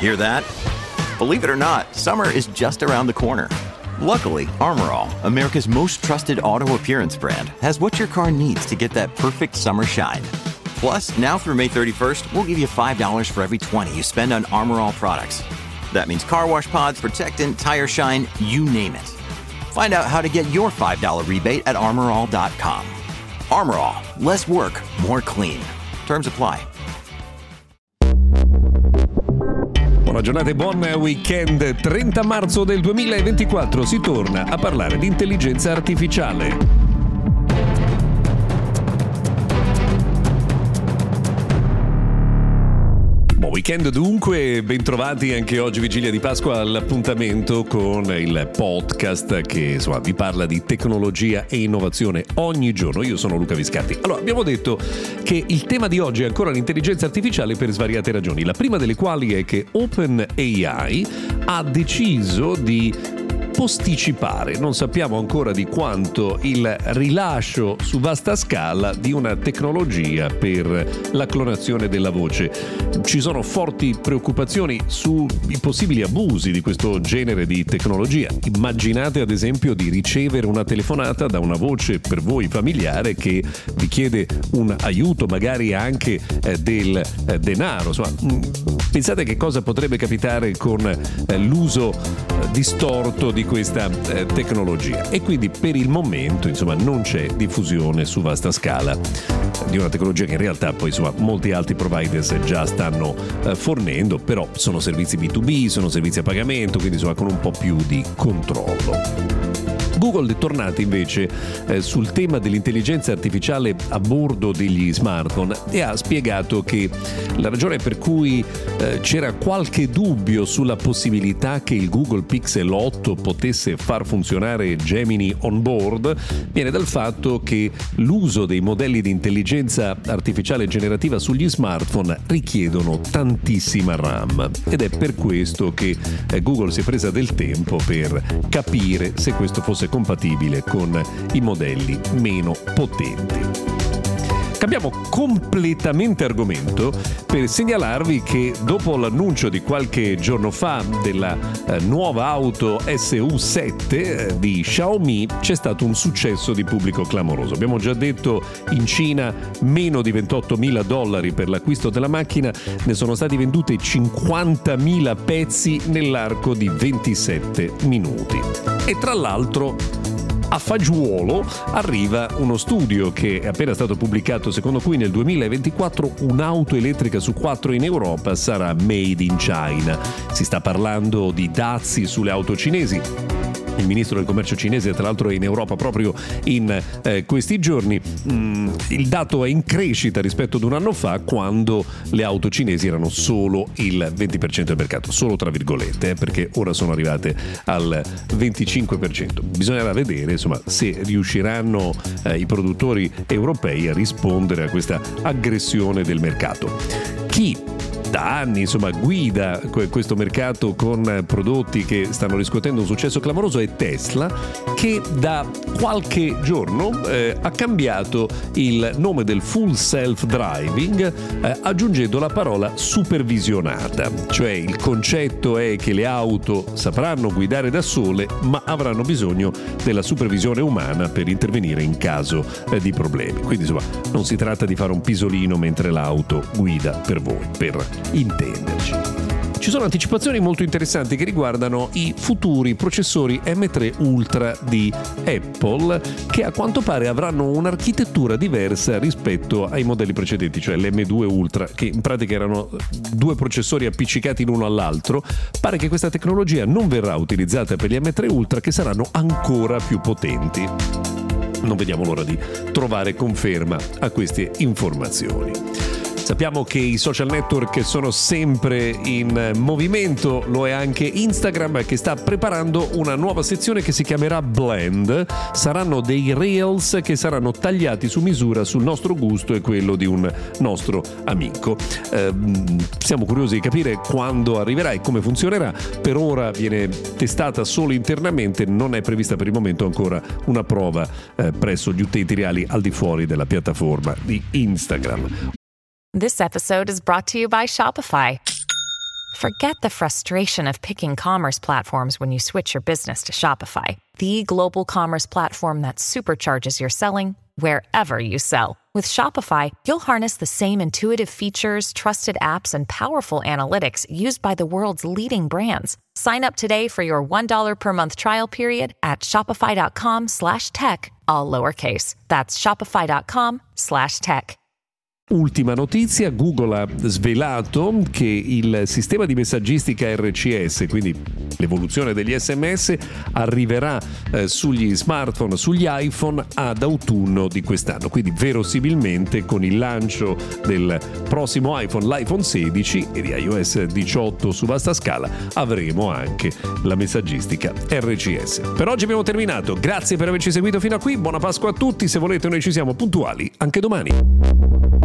Hear that? Believe it or not, summer is just around the corner. Luckily, Armor All, America's most trusted auto appearance brand, has what your car needs to get that perfect summer shine. Plus, now through May 31st, we'll give you $5 for every $20 you spend on Armor All products. That means car wash pods, protectant, tire shine, you name it. Find out how to get your $5 rebate at armorall.com. Armor All, less work, more clean. Terms apply. Buona giornata e buon weekend. 30 marzo del 2024 si torna a parlare di intelligenza artificiale. Weekend dunque, bentrovati anche oggi, vigilia di Pasqua, all'appuntamento con il podcast che insomma vi parla di tecnologia e innovazione ogni giorno. Io sono Luca Viscardi. Allora, abbiamo detto che il tema di oggi è ancora l'intelligenza artificiale per svariate ragioni, la prima delle quali è che OpenAI ha deciso di posticipare, non sappiamo ancora di quanto, il rilascio su vasta scala di una tecnologia per la clonazione della voce. Ci sono forti preoccupazioni sui possibili abusi di questo genere di tecnologia. Immaginate ad esempio di ricevere una telefonata da una voce per voi familiare che vi chiede un aiuto, magari anche del denaro. Insomma, pensate che cosa potrebbe capitare con l'uso distorto di questa tecnologia. E quindi per il momento insomma non c'è diffusione su vasta scala di una tecnologia che in realtà poi insomma molti altri providers già stanno fornendo, però sono servizi B2B, sono servizi a pagamento, quindi insomma con un po' più di controllo. Google è tornata invece sul tema dell'intelligenza artificiale a bordo degli smartphone e ha spiegato che la ragione per cui c'era qualche dubbio sulla possibilità che il Google Pixel 8 potesse far funzionare Gemini on board viene dal fatto che l'uso dei modelli di intelligenza artificiale generativa sugli smartphone richiedono tantissima RAM ed è per questo che Google si è presa del tempo per capire se questo fosse compatibile con i modelli meno potenti. Cambiamo completamente argomento per segnalarvi che dopo l'annuncio di qualche giorno fa della nuova auto SU7 di Xiaomi c'è stato un successo di pubblico clamoroso. Abbiamo già detto in Cina meno di $28.000 per l'acquisto della macchina, ne sono stati venduti 50.000 pezzi nell'arco di 27 minuti. E tra l'altro a fagiolo arriva uno studio che è appena stato pubblicato secondo cui nel 2024 un'auto elettrica su 4 in Europa sarà made in China. Si sta parlando di dazi sulle auto cinesi. Il ministro del commercio cinese tra l'altro è in Europa proprio in questi giorni. Il dato è in crescita rispetto ad un anno fa, quando le auto cinesi erano solo il 20% del mercato, solo tra virgolette, perché ora sono arrivate al 25%. Bisognerà vedere insomma se riusciranno i produttori europei a rispondere a questa aggressione del mercato. Chi da anni insomma guida questo mercato con prodotti che stanno riscuotendo un successo clamoroso è Tesla, che da qualche giorno ha cambiato il nome del full self driving aggiungendo la parola supervisionata, cioè il concetto è che le auto sapranno guidare da sole ma avranno bisogno della supervisione umana per intervenire in caso di problemi. Quindi insomma non si tratta di fare un pisolino mentre l'auto guida per voi, per intenderci. Ci sono anticipazioni molto interessanti che riguardano i futuri processori M3 Ultra di Apple, che a quanto pare avranno un'architettura diversa rispetto ai modelli precedenti, cioè l'M2 Ultra, che in pratica erano due processori appiccicati l'uno all'altro. Pare che questa tecnologia non verrà utilizzata per gli M3 Ultra, che saranno ancora più potenti. Non vediamo l'ora di trovare conferma a queste informazioni. Sappiamo che i social network sono sempre in movimento, lo è anche Instagram, che sta preparando una nuova sezione che si chiamerà Blend. Saranno dei reels che saranno tagliati su misura sul nostro gusto e quello di un nostro amico. Siamo curiosi di capire quando arriverà e come funzionerà. Per ora viene testata solo internamente, non è prevista per il momento ancora una prova presso gli utenti reali al di fuori della piattaforma di Instagram. This episode is brought to you by Shopify. Forget the frustration of picking commerce platforms when you switch your business to Shopify, the global commerce platform that supercharges your selling wherever you sell. With Shopify, you'll harness the same intuitive features, trusted apps, and powerful analytics used by the world's leading brands. Sign up today for your $1 per month trial period at shopify.com/tech, all lowercase. That's shopify.com/tech. Ultima notizia, Google ha svelato che il sistema di messaggistica RCS, quindi l'evoluzione degli SMS, arriverà sugli smartphone, sugli iPhone ad autunno di quest'anno, quindi verosimilmente con il lancio del prossimo iPhone, l'iPhone 16 e di iOS 18 su vasta scala, avremo anche la messaggistica RCS. Per oggi abbiamo terminato, grazie per averci seguito fino a qui, buona Pasqua a tutti, se volete noi ci siamo puntuali anche domani.